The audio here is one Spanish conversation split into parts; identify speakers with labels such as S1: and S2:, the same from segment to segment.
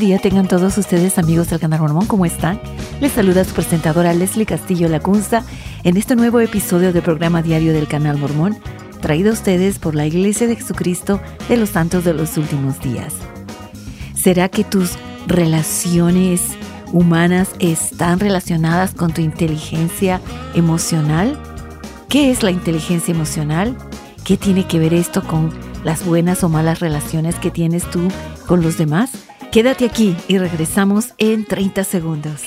S1: día tengan todos ustedes, amigos del Canal Mormón. ¿Cómo están? Les saluda su presentadora Leslie Castillo Lacunza en este nuevo episodio del programa diario del Canal Mormón, traído a ustedes por la Iglesia de Jesucristo de los Santos de los Últimos Días. ¿Será que tus relaciones humanas están relacionadas con tu inteligencia emocional? ¿Qué es la inteligencia emocional? ¿Qué tiene que ver esto con las buenas o malas relaciones que tienes tú con los demás? Quédate aquí y regresamos en 30 segundos.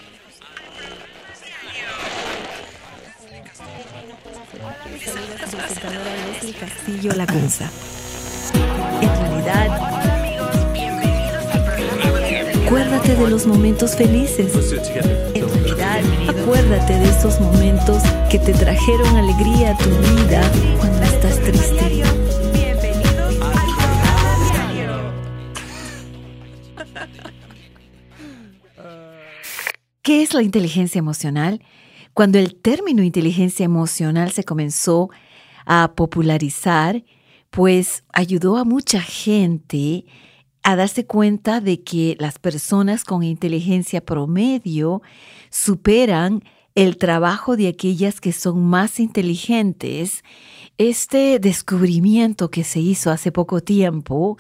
S1: Castillo Lacunza. En realidad, acuérdate de los momentos felices. En realidad, acuérdate de esos momentos que te trajeron alegría a tu vida cuando estás triste. ¿Qué es la inteligencia emocional? Cuando el término inteligencia emocional se comenzó a popularizar, pues ayudó a mucha gente a darse cuenta de que las personas con inteligencia promedio superan el trabajo de aquellas que son más inteligentes. Este descubrimiento que se hizo hace poco tiempo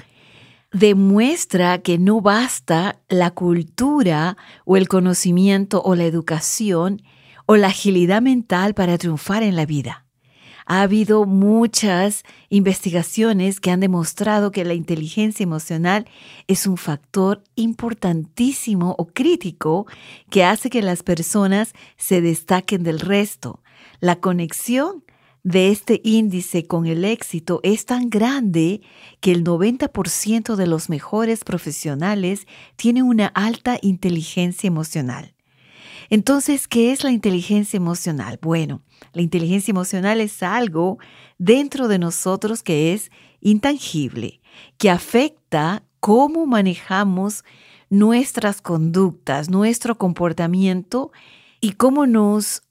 S1: demuestra que no basta la cultura o el conocimiento o la educación o la agilidad mental para triunfar en la vida. Ha habido muchas investigaciones que han demostrado que la inteligencia emocional es un factor importantísimo o crítico que hace que las personas se destaquen del resto. La conexión de este índice con el éxito es tan grande que el 90% de los mejores profesionales tienen una alta inteligencia emocional. Entonces, ¿qué es la inteligencia emocional? Bueno, la inteligencia emocional es algo dentro de nosotros que es intangible, que afecta cómo manejamos nuestras conductas, nuestro comportamiento y cómo nos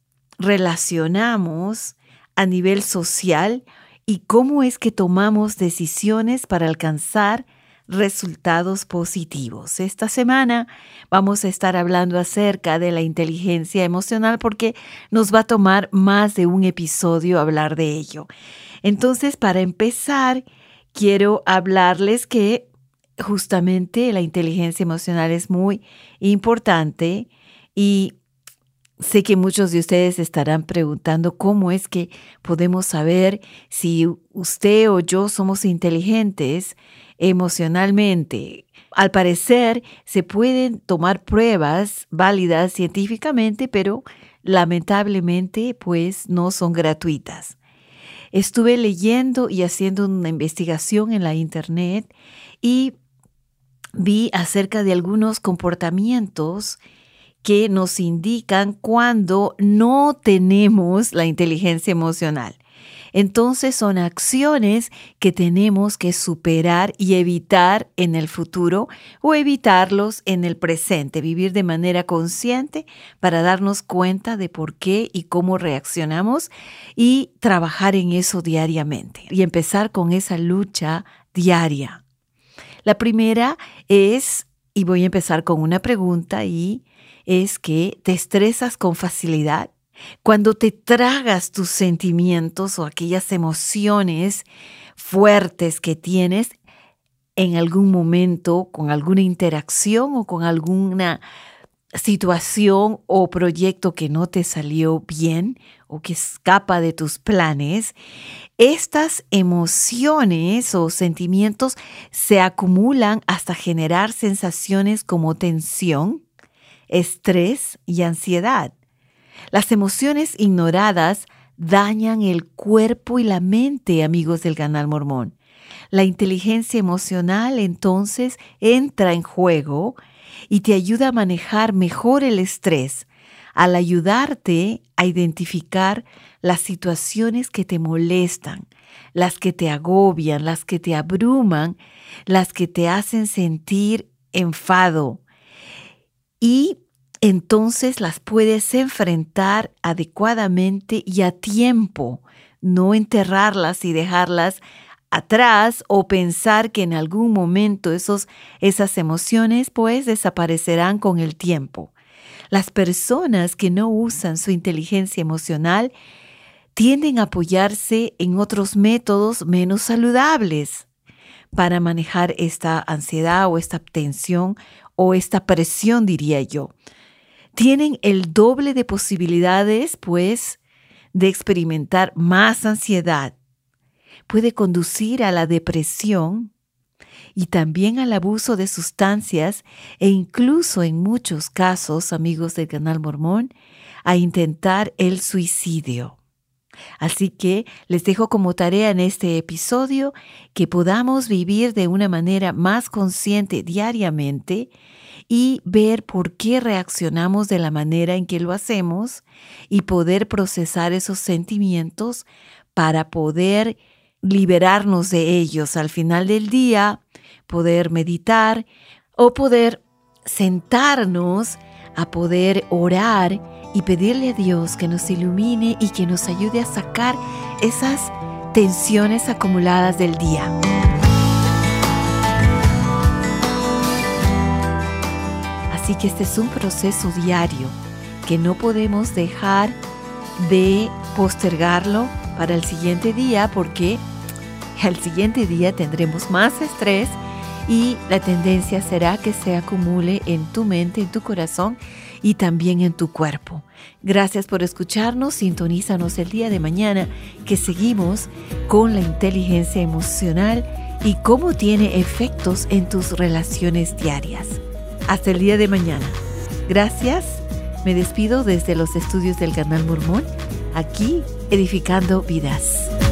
S1: relacionamos a nivel social y cómo es que tomamos decisiones para alcanzar resultados positivos. Esta semana vamos a estar hablando acerca de la inteligencia emocional porque nos va a tomar más de un episodio hablar de ello. Entonces, para empezar, quiero hablarles que justamente la inteligencia emocional es muy importante y sé que muchos de ustedes estarán preguntando cómo es que podemos saber si usted o yo somos inteligentes emocionalmente. Al parecer, se pueden tomar pruebas válidas científicamente, pero lamentablemente, pues, no son gratuitas. Estuve leyendo y haciendo una investigación en la internet y vi acerca de algunos comportamientos que nos indican cuando no tenemos la inteligencia emocional. Entonces son acciones que tenemos que superar y evitar en el futuro o evitarlos en el presente, vivir de manera consciente para darnos cuenta de por qué y cómo reaccionamos y trabajar en eso diariamente y empezar con esa lucha diaria. La primera es, y voy a empezar con una pregunta es que te estresas con facilidad. Cuando te tragas tus sentimientos o aquellas emociones fuertes que tienes en algún momento con alguna interacción o con alguna situación o proyecto que no te salió bien o que escapa de tus planes, estas emociones o sentimientos se acumulan hasta generar sensaciones como tensión, estrés y ansiedad. Las emociones ignoradas dañan el cuerpo y la mente, amigos del Canal Mormón. La inteligencia emocional entonces entra en juego y te ayuda a manejar mejor el estrés al ayudarte a identificar las situaciones que te molestan, las que te agobian, las que te abruman, las que te hacen sentir enfado. Y entonces las puedes enfrentar adecuadamente y a tiempo, no enterrarlas y dejarlas atrás o pensar que en algún momento esas emociones pues desaparecerán con el tiempo. Las personas que no usan su inteligencia emocional tienden a apoyarse en otros métodos menos saludables para manejar esta ansiedad o esta tensión o esta presión, diría yo. Tienen el doble de posibilidades, pues, de experimentar más ansiedad. Puede conducir a la depresión y también al abuso de sustancias e incluso en muchos casos, amigos del Canal Mormón, a intentar el suicidio. Así que les dejo como tarea en este episodio que podamos vivir de una manera más consciente diariamente y ver por qué reaccionamos de la manera en que lo hacemos y poder procesar esos sentimientos para poder liberarnos de ellos al final del día, poder meditar o poder sentarnos a poder orar y pedirle a Dios que nos ilumine y que nos ayude a sacar esas tensiones acumuladas del día. Así que este es un proceso diario que no podemos dejar de postergarlo para el siguiente día, porque al siguiente día tendremos más estrés y la tendencia será que se acumule en tu mente, en tu corazón y también en tu cuerpo. Gracias por escucharnos. Sintonízanos el día de mañana, que seguimos con la inteligencia emocional y cómo tiene efectos en tus relaciones diarias. Hasta el día de mañana. Gracias. Me despido desde los estudios del Canal Mormón, aquí edificando vidas.